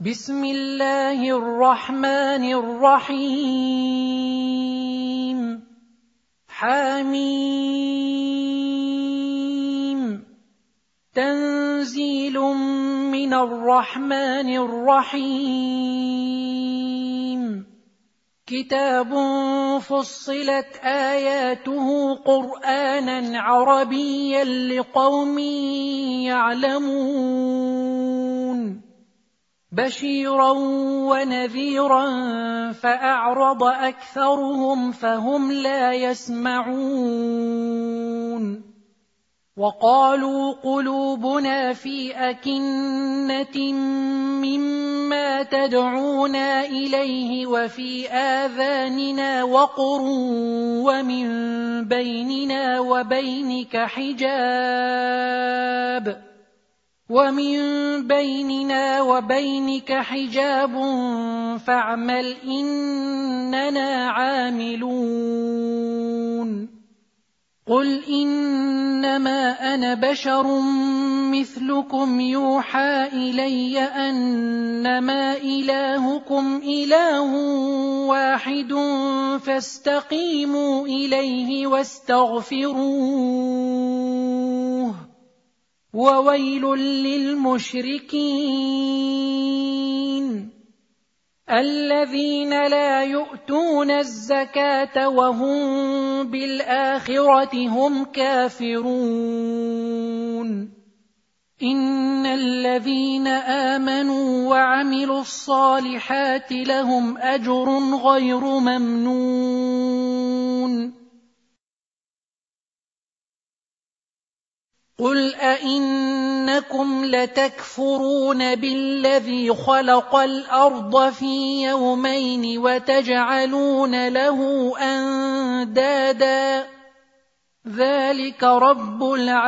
بسم الله الرحمن الرحيم حميم تنزيل من الرحمن الرحيم كتاب فصلت آياته قرآنا عربيا لقوم يعلمون بشيرا ونذيرا فأعرض أكثرهم فهم لا يسمعون وقالوا قلوبنا في أكنة مما تدعونا إليه وفي آذاننا وقر ومن بيننا وبينك حجاب فاعمل إننا عاملون قل إنما أنا بشر مثلكم يوحى إلي أنما إلهكم إله واحد فاستقيموا إليه واستغفروه وويل للمشركين الذين لا يؤتون الزكاة وهم بالآخرة هم كافرون إن الذين آمنوا وعملوا الصالحات لهم أجر غير ممنون قل أئنكم لتكفرون بالذي خلق الأرض في يومين وتجعلون له أندادا ذلك رب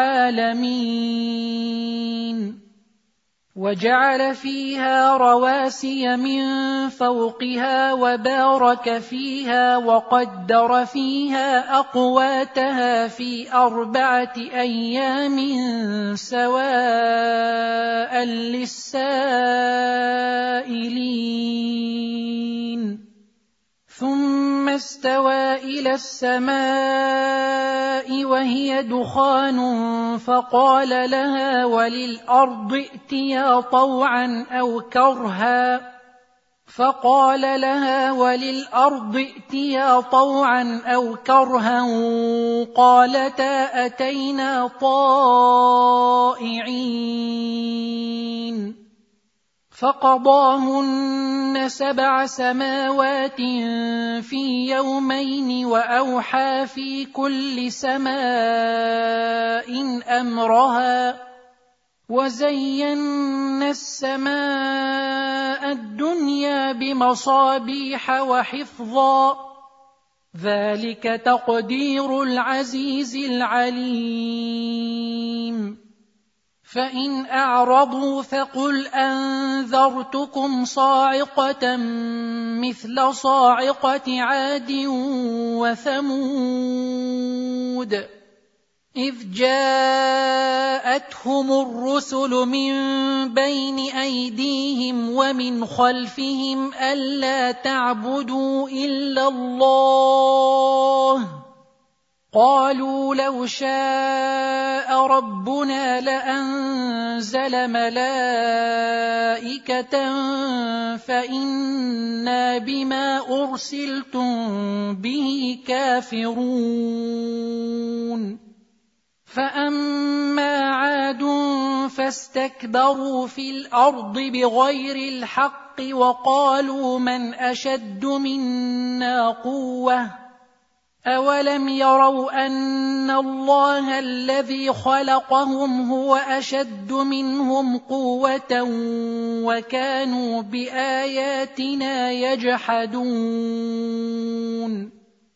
العالمين وجعل فيها رواسي من فوقها وبارك فيها وقدر فيها أقواتها في 4 أيام سواء للسائلين ثم استوى إلى السماء وهي دخان فقال لها وللأرض ائتيا طوعا أو كرها قالتا أتينا طائعين فقضاهن 7 سماوات في يومين وأوحى في كل سماء أمرها وزينا السماء الدنيا بمصابيح وحفظا ذلك تقدير العزيز العليم فإن أعرضوا فقل أنذرتكم صاعقة مثل صاعقة عاد وثمود إذ جاءتهم الرسل من بين أيديهم ومن خلفهم ألا تعبدوا إلا الله قالوا لو شاء ربنا لأنزل ملائكة فإنا بما أرسلتم به كافرون فأما عاد فاستكبروا في الأرض بغير الحق وقالوا من أشد منا قوة أولم يروا أن الله الذي خلقهم هو أشد منهم قوة وكانوا بآياتنا يجحدون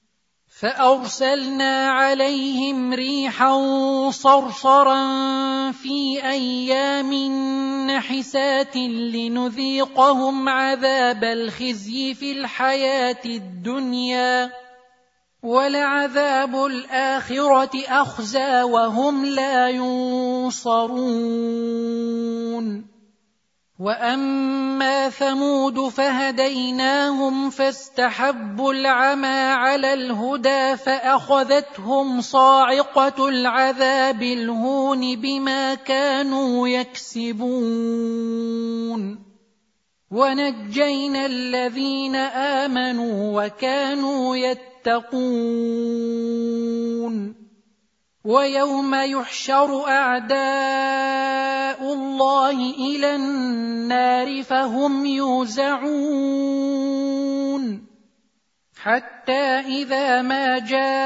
فأرسلنا عليهم ريحا صرصرا في أيام نحسات لنذيقهم عذاب الخزي في الحياة الدنيا ولعذاب الآخرة أخزى وهم لا ينصرون وأما ثمود فهديناهم فاستحبوا العمى على الهدى فأخذتهم صاعقة العذاب الهون بما كانوا يكسبون ونجينا الذين آمنوا وكانوا يتقون ويوم يحشر أعداء الله إلى النار فهم يوزعون حتى إذا ما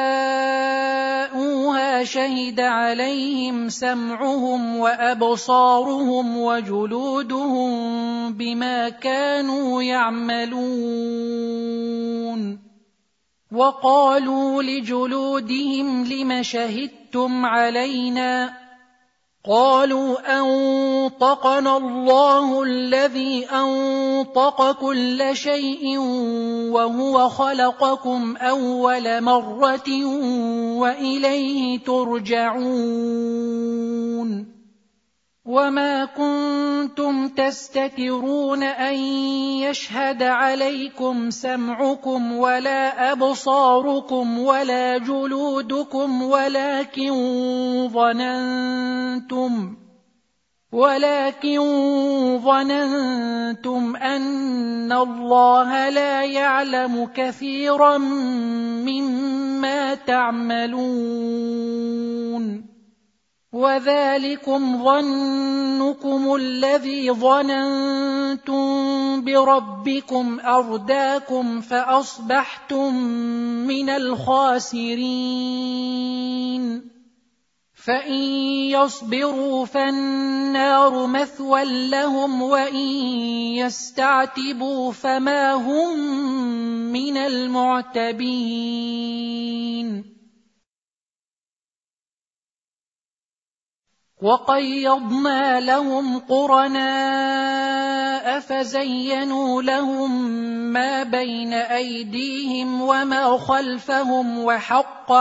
جاءوها شهد عليهم سمعهم وأبصارهم وجلودهم بما كانوا يعملون وقالوا لجلودهم لم شهدتم علينا قالوا أنطقنا الله الذي أنطق كل شيء وهو خلقكم أول مرة وإليه ترجعون وما كنتم تستترون أن يشهد عليكم سمعكم ولا أبصاركم ولا جلودكم ولكن ظننتم أن الله لا يعلم كثيرا مما تعملون وذلكم ظنكم الذي ظننتم بربكم أرداكم فأصبحتم من الخاسرين فإن يصبروا فالنار مثوى لهم وإن يستعتبوا فما هم من المعتبين وقيضنا لهم قرناء فزينوا لهم ما بين أيديهم وما خلفهم وحق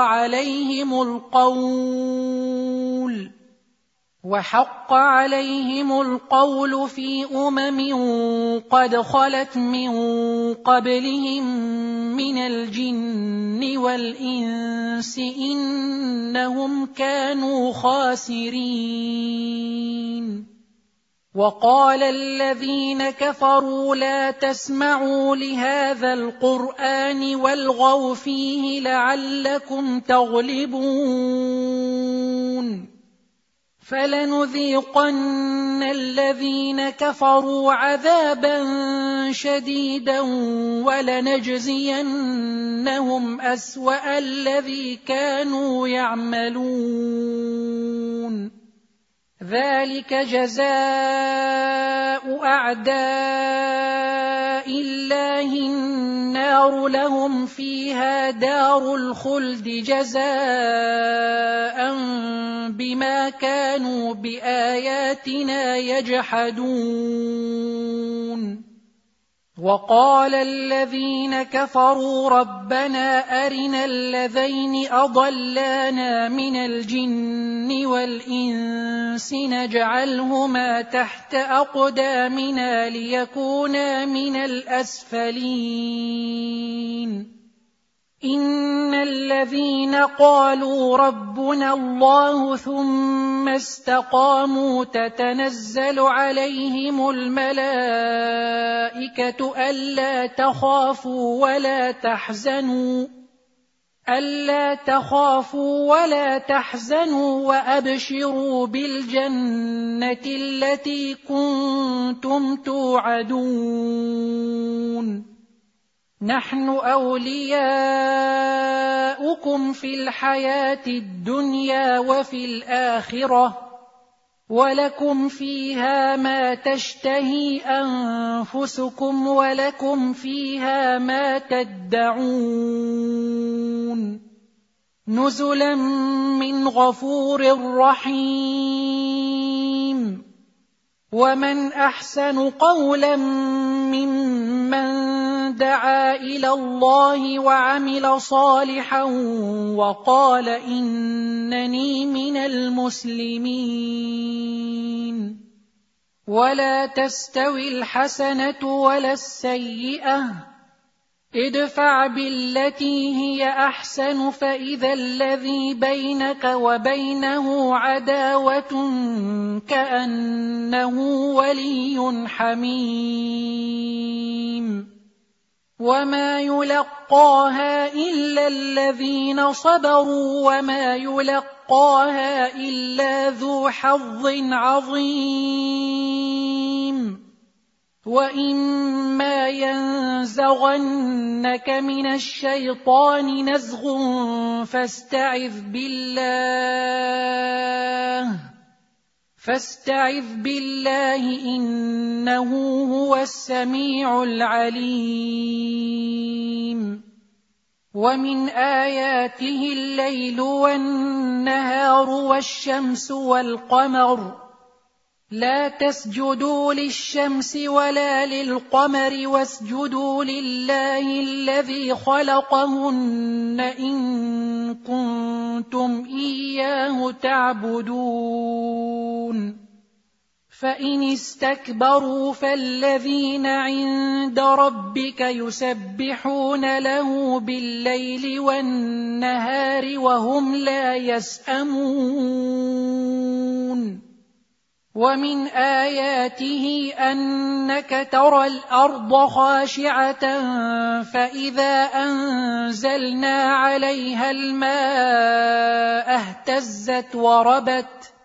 عليهم القول في قد خلت من قبلهم من الجن والإنس إنهم كانوا خاسرين وقال الذين كفروا لا تسمعوا لهذا القرآن والغوا فيه لعلكم تغلبون فلنذيقن الذين كفروا عذابا شديدا ولنجزينهم أسوأ الذي كانوا يعملون ذلك جزاء أعداء الله النار لهم فيها دار الخلد جزاء بما كانوا بآياتنا يجحدون وقال الذين كفروا ربنا أرنا الذين أضلانا من الجن والإنس نجعلهما تحت أقدامنا ليكونا من الأسفلين إن الذين قالوا ربنا الله ثم استقاموا تتنزل عليهم الملائكة ألا تخافوا ولا تحزنوا وأبشروا بالجنة التي كنتم توعدون نحن أولياؤكم في الحياة الدنيا وفي الآخرة ولكم فيها ما تشتهي أنفسكم ولكم فيها ما تدعون نزلا من غفور رحيم ومن أحسن قولا ممن دعا إلى الله وعمل صالحا وقال إنني من المسلمين ولا تستوي الحسنة ولا السيئة، ادفع بالتي هي أحسن فإذا الذي بينك وبينه عداوة كأنه ولي حميم. وما يلقاها إلا الذين صبروا وما يلقاها إلا ذو حظ عظيم. وإما ينزغنك من الشيطان نزغ فاستعذ بالله إنه هو السميع العليم. ومن آياته الليل والنهار والشمس والقمر، لا تسجدوا للشمس ولا للقمر واسجدوا لله الذي خلقهن إن كنتم إياه تعبدون. فإن استكبروا فالذين عند ربك يسبحون له بالليل والنهار وهم لا يسأمون. ومن آياته أنك ترى الأرض خاشعة فإذا أنزلنا عليها الماء اهتزت وربت،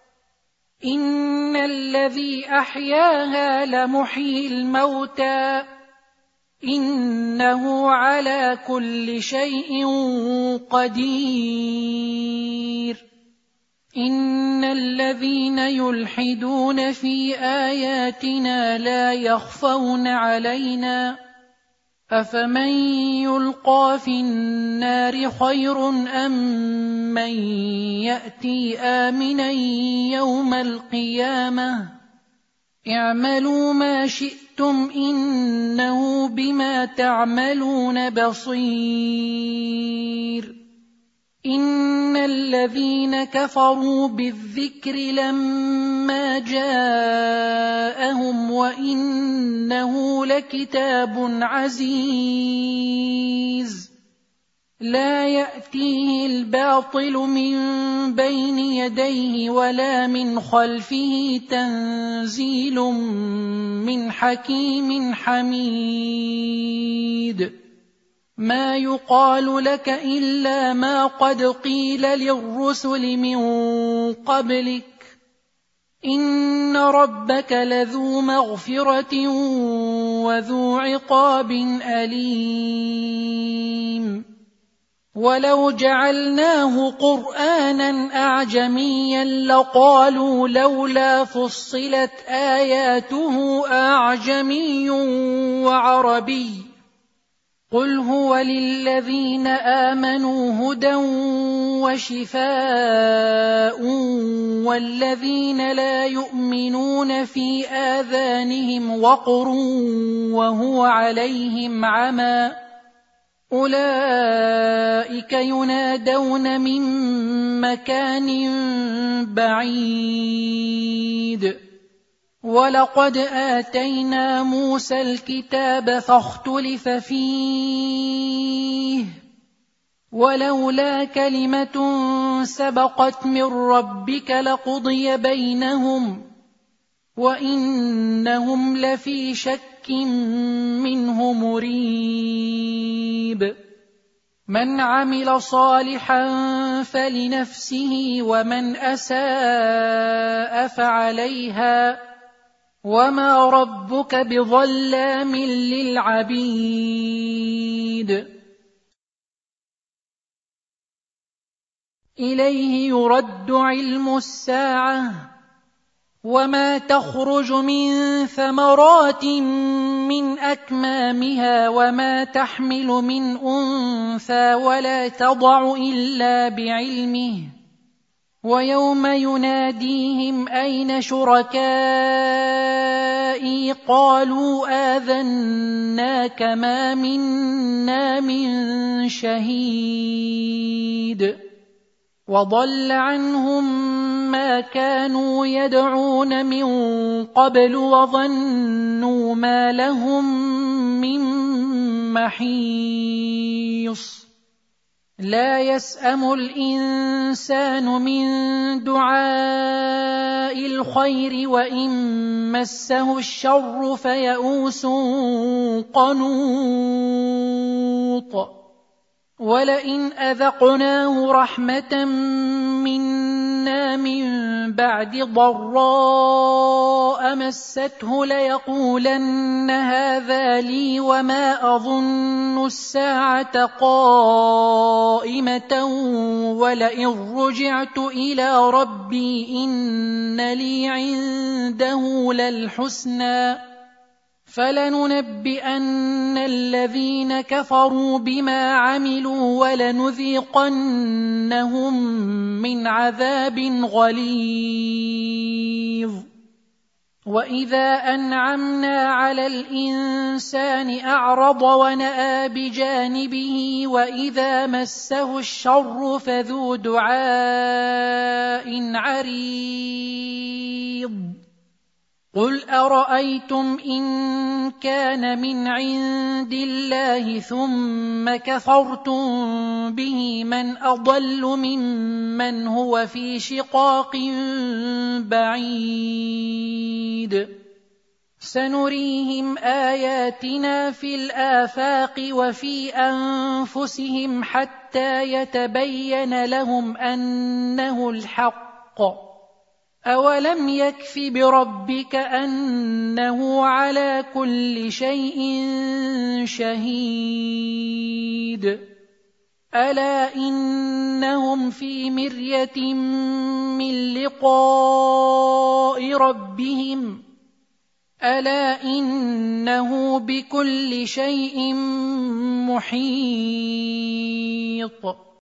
إن الذي أحياها لمحيي الموتى إنه على كل شيء قدير. إن الذين يلحدون في آياتنا لا يخفون علينا، أفمن يلقى في النار خير أم من يأتي آمنا يوم القيامة؟ اعملوا ما شئتم إنه بما تعملون بصير. إن الذين كفروا بالذكر لما جاءهم وإنه لكتاب عزيز، لا يأتيه الباطل من بين يديه ولا من خلفه، تنزيل من حكيم حميد. ما يقال لك إلا ما قد قيل للرسل من قبلك، إن ربك لذو مغفرة وذو عقاب أليم. ولو جعلناه قرآنا أعجميا لقالوا لولا فصلت آياته أعجمي وعربي، قل هو للذين آمنوا هدى وشفاء والذين لا يؤمنون في آذانهم وقر وهو عليهم عمى أولئك ينادون من مكان بعيد. ولقد آتينا موسى الكتاب فاختلف فيه ولولا كلمة سبقت من ربك لقضي بينهم وإنهم لفي شك منه مريب. من عمل صالحا فلنفسه ومن أساء فعليها وما ربك بظلام للعبيد. إليه يرد علم الساعة وما تخرج من ثمرات من أكمامها وما تحمل من أنثى ولا تضع إلا بعلمه. ويوم يناديهم أين شركائي قالوا آذناك ما منا من شهيد. وضل عنهم ما كانوا يدعون من قبل وظنوا ما لهم من محيص لا يسأم الإنسان من دعاء الخير وإن مسه الشر فيئوس قنوط ولئن أذقناه رحمة منا من بعد ضراء مسته ليقولن هذا لي وما أظن الساعة قائمة ولئن رجعت إلى ربي إن لي عنده للحسنى فلننبئن الذين كفروا بما عملوا ولنذيقنهم من عذاب غليظ وإذا أنعمنا على الإنسان أعرض ونأى بجانبه وإذا مسه الشر فذو دعاء عريض قل أرأيتم إن كان من عند الله ثم كفرتم به من أضل ممن هو في شقاق بعيد سنريهم آياتنا في الآفاق وفي أنفسهم حتى يتبين لهم أنه الحق أولم يكف بربك أنه على كل شيء شهيد ألا إنهم في مرية من لقاء ربهم ألا إنه بكل شيء محيط